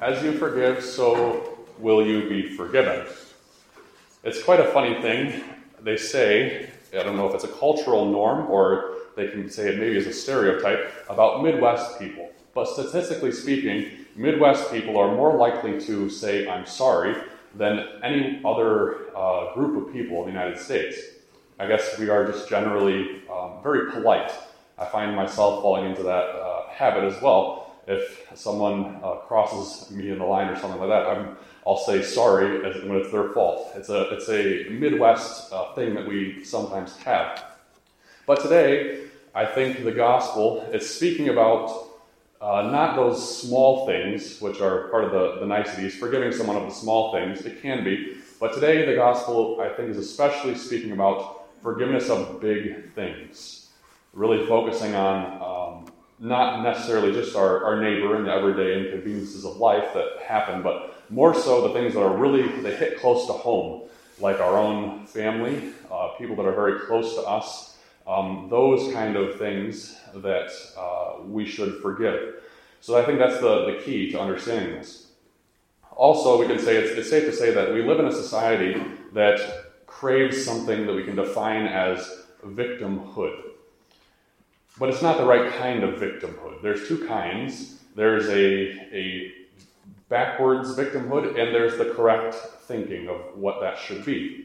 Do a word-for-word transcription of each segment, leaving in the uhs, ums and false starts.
as you forgive, so will you be forgiven. It's quite a funny thing. They say, I don't know if it's a cultural norm or they can say it maybe as a stereotype, about Midwest people. But statistically speaking, Midwest people are more likely to say, I'm sorry, than any other uh, group of people in the United States. I guess we are just generally um, very polite. I find myself falling into that uh, habit as well. If someone uh, crosses me in the line or something like that, I'm, I'll say sorry as, when it's their fault. It's a, it's a Midwest uh, thing that we sometimes have. But today, I think the gospel is speaking about uh, not those small things, which are part of the, the niceties, forgiving someone of the small things. It can be. But today, the gospel, I think, is especially speaking about forgiveness of big things. Really focusing on um, not necessarily just our, our neighbor and the everyday inconveniences of life that happen, but more so the things that are really, they hit close to home, like our own family, uh, people that are very close to us, um, those kind of things that uh, we should forgive. So I think that's the, the key to understanding this. Also, we can say, it's, it's safe to say that we live in a society that craves something that we can define as victimhood. But it's not the right kind of victimhood. There's two kinds. There's a, a backwards victimhood, and there's the correct thinking of what that should be.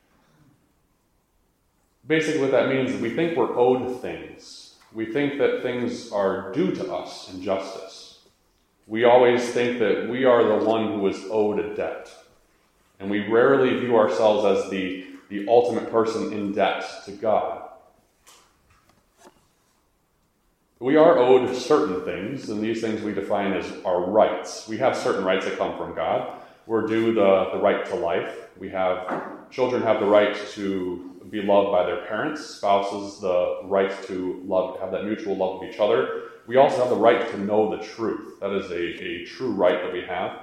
Basically what that means is we think we're owed things. We think that things are due to us in justice. We always think that we are the one who is owed a debt. And we rarely view ourselves as the, the ultimate person in debt to God. We are owed certain things, and these things we define as our rights. We have certain rights that come from God. We're due the, the right to life. We have, children have the right to be loved by their parents. Spouses, the right to love, have that mutual love of each other. We also have the right to know the truth. That is a, a true right that we have.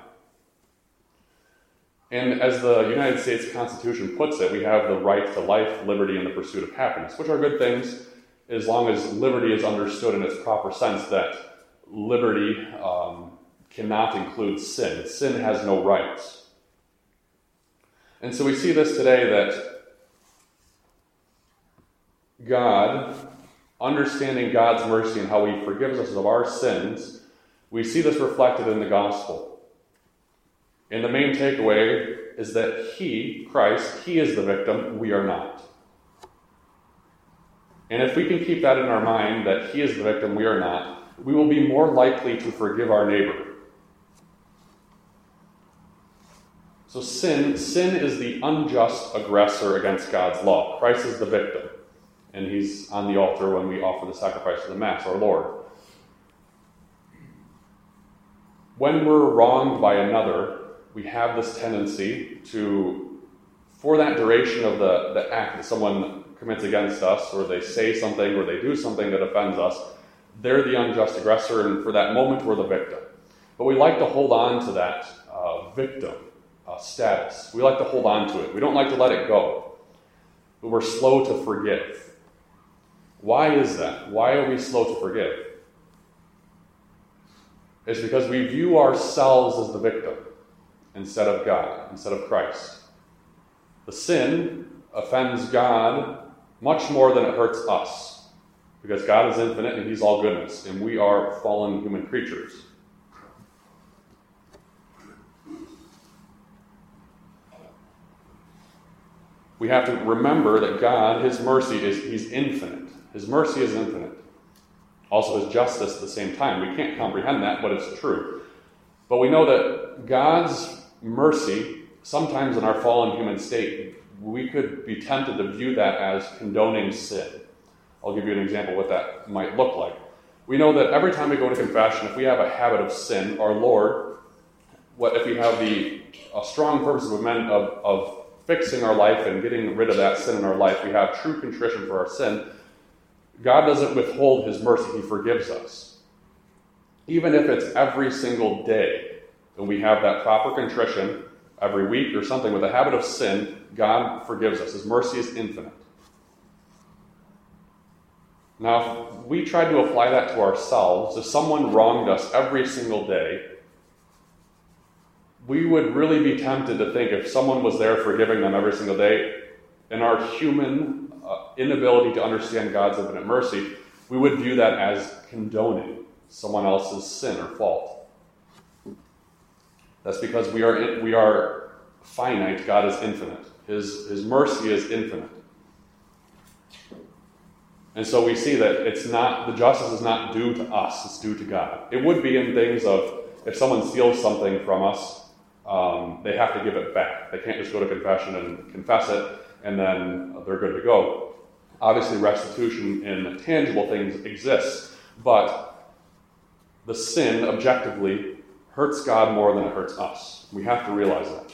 And as the United States Constitution puts it, we have the right to life, liberty, and the pursuit of happiness, which are good things, as long as liberty is understood in its proper sense, that liberty um, cannot include sin. Sin has no rights. And so we see this today that God, understanding God's mercy and how He forgives us of our sins, we see this reflected in the gospel. And the main takeaway is that He, Christ, He is the victim, we are not. And if we can keep that in our mind, that He is the victim, we are not, we will be more likely to forgive our neighbor. So sin, sin is the unjust aggressor against God's law. Christ is the victim, and He's on the altar when we offer the sacrifice of the Mass, our Lord. When we're wronged by another, we have this tendency to, for that duration of the, the act that someone commits against us, or they say something, or they do something that offends us, they're the unjust aggressor, and for that moment, we're the victim. But we like to hold on to that uh, victim uh, status. We like to hold on to it. We don't like to let it go. But we're slow to forgive. Why is that? Why are we slow to forgive? It's because we view ourselves as the victim instead of God, instead of Christ. The sin offends God much more than it hurts us, because God is infinite and He's all goodness, and we are fallen human creatures. We have to remember that God, His mercy is, He's infinite. His mercy is infinite. Also His justice at the same time. We can't comprehend that, but it's true. But we know that God's mercy, sometimes in our fallen human state, we could be tempted to view that as condoning sin. I'll give you an example of what that might look like. We know that every time we go to confession, if we have a habit of sin, our Lord, what if we have the a strong purpose of, of, of fixing our life and getting rid of that sin in our life, we have true contrition for our sin, God doesn't withhold His mercy, He forgives us. Even if it's every single day, and we have that proper contrition every week or something with a habit of sin, God forgives us. His mercy is infinite. Now, if we tried to apply that to ourselves, if someone wronged us every single day, we would really be tempted to think if someone was there forgiving them every single day, in our human uh, inability to understand God's infinite mercy, we would view that as condoning someone else's sin or fault. That's because we are in, we are finite. God is infinite. His His mercy is infinite. And so we see that it's not, the justice is not due to us, it's due to God. It would be in things of, if someone steals something from us, um, they have to give it back. They can't just go to confession and confess it, and then they're good to go. Obviously, restitution in tangible things exists, but the sin, objectively, hurts God more than it hurts us. We have to realize that.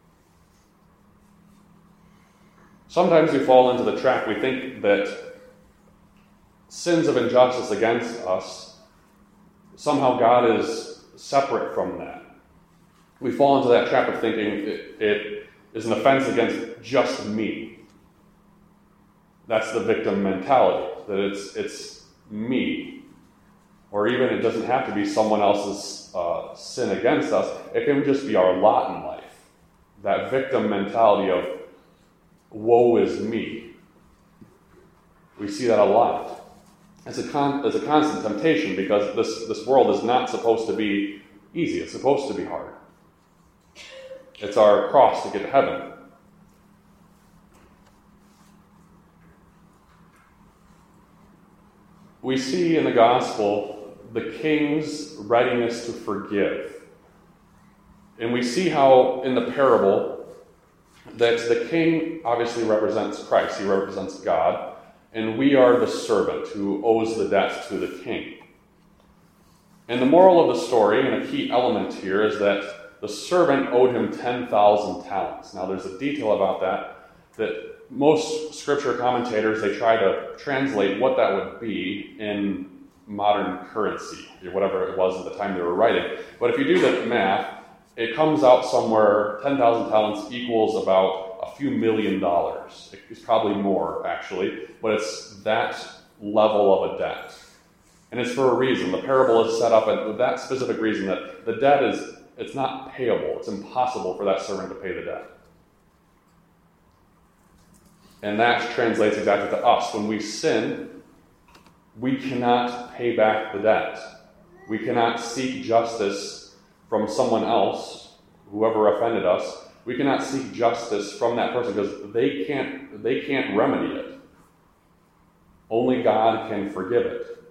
Sometimes we fall into the trap, we think that sins of injustice against us, somehow God is separate from that. We fall into that trap of thinking it, it is an offense against just me. That's the victim mentality, that it's it's me. Or even it doesn't have to be someone else's uh, sin against us. It can just be our lot in life. That victim mentality of, woe is me. We see that a lot. It's a, con- it's a constant temptation because this, this world is not supposed to be easy. It's supposed to be hard. It's our cross to get to heaven. We see in the gospel the king's readiness to forgive. And we see how in the parable that the king obviously represents Christ. He represents God. And we are the servant who owes the debt to the king. And the moral of the story, and a key element here, is that the servant owed him ten thousand talents. Now there's a detail about that, that most scripture commentators, they try to translate what that would be in modern currency, or whatever it was at the time they were writing. But if you do the math, it comes out somewhere, ten thousand talents equals about a few million dollars. It's probably more, actually, but it's that level of a debt. And it's for a reason. The parable is set up with that specific reason, that the debt is, it's not payable. It's impossible for that servant to pay the debt. And that translates exactly to us. When we sin, we cannot pay back the debt. We cannot seek justice from someone else, whoever offended us. We cannot seek justice from that person because they can't, they can't remedy it. Only God can forgive it.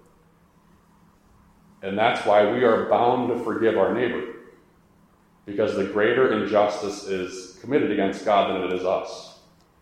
And that's why we are bound to forgive our neighbor. Because the greater injustice is committed against God than it is us.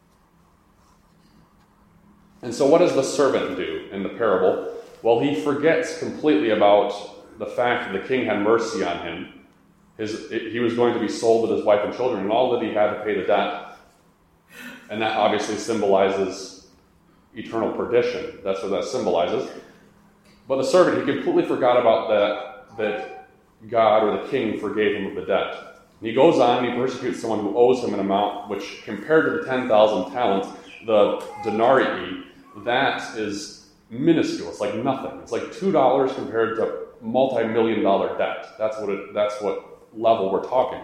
And so what does the servant do in the parable? Well, he forgets completely about the fact that the king had mercy on him. His, he was going to be sold with his wife and children, and all that he had to pay the debt. And that obviously symbolizes eternal perdition. That's what that symbolizes. But the servant, he completely forgot about that, that God or the king forgave him of the debt. And he goes on and he persecutes someone who owes him an amount which, compared to the ten thousand talents, the denarii, that is minuscule. It's like nothing. It's like two dollars compared to multi-million dollar debt. That's what it, that's what level we're talking.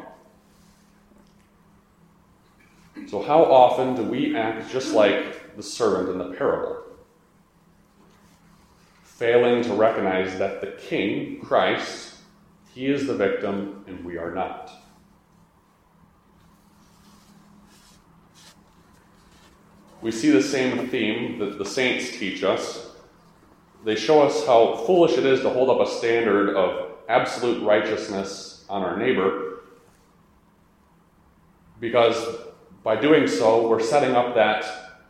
So how often do we act just like the servant in the parable? Failing to recognize that the king, Christ, he is the victim and we are not. We see the same theme that the saints teach us. They show us how foolish it is to hold up a standard of absolute righteousness on our neighbor, because by doing so, we're setting up that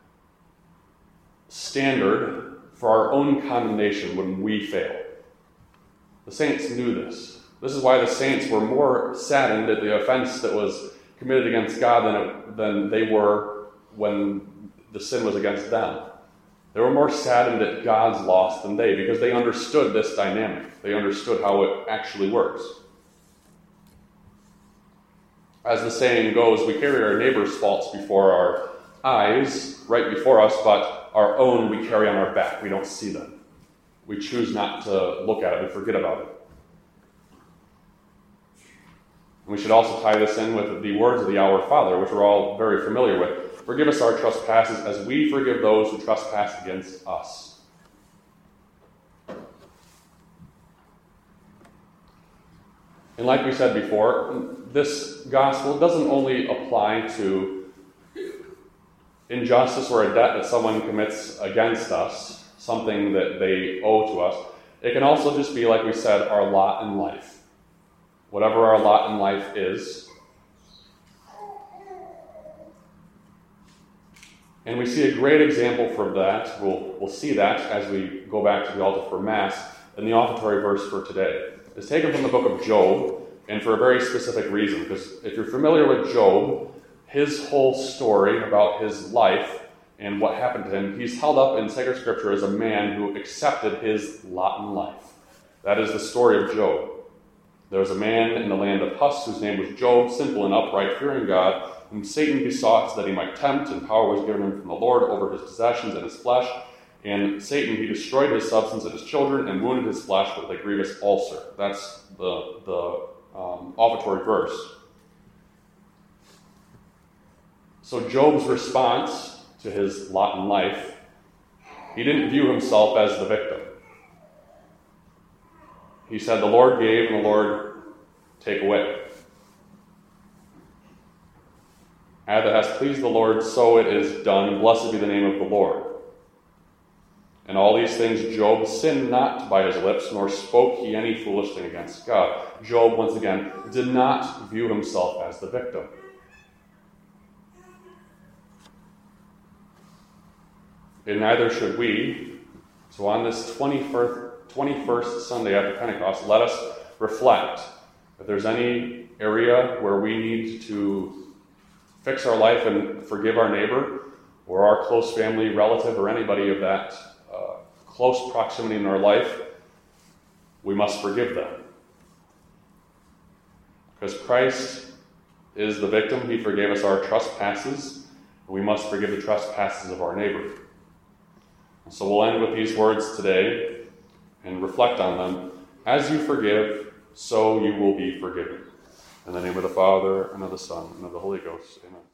standard for our own condemnation when we fail. The saints knew this. This is why the saints were more saddened at the offense that was committed against God than, it, than they were when the sin was against them. They were more saddened at God's loss than they, because they understood this dynamic. They understood how it actually works. As the saying goes, we carry our neighbor's faults before our eyes, right before us, but our own we carry on our back. We don't see them. We choose not to look at it. We forget about it. We should also tie this in with the words of the Our Father, which we're all very familiar with. Forgive us our trespasses as we forgive those who trespass against us. And like we said before, this gospel doesn't only apply to injustice or a debt that someone commits against us, something that they owe to us. It can also just be, like we said, our lot in life. Whatever our lot in life is. And we see a great example for that. We'll, we'll see that as we go back to the altar for Mass in the offertory verse for today. It's taken from the book of Job, and for a very specific reason. Because if you're familiar with Job, his whole story about his life and what happened to him, he's held up in sacred scripture as a man who accepted his lot in life. That is the story of Job. There was a man in the land of Hus whose name was Job, simple and upright, fearing God, whom Satan besought that he might tempt, and power was given him from the Lord over his possessions and his flesh. And Satan, he destroyed his substance and his children, and wounded his flesh with a grievous ulcer. That's the, the um, offertory verse. So Job's response to his lot in life, he didn't view himself as the victim. He said, the Lord gave and the Lord take away. As it has pleased the Lord, so it is done. Blessed be the name of the Lord. And all these things Job sinned not by his lips, nor spoke he any foolish thing against God. Job, once again, did not view himself as the victim. And neither should we. So on this twenty-first, twenty-first Sunday after Pentecost, let us reflect. If there's any area where we need to fix our life and forgive our neighbor, or our close family, relative, or anybody of that uh, close proximity in our life, we must forgive them. Because Christ is the victim. He forgave us our trespasses. We must forgive the trespasses of our neighbor. So we'll end with these words today and reflect on them. As you forgive, so you will be forgiven. In the name of the Father, and of the Son, and of the Holy Ghost. Amen.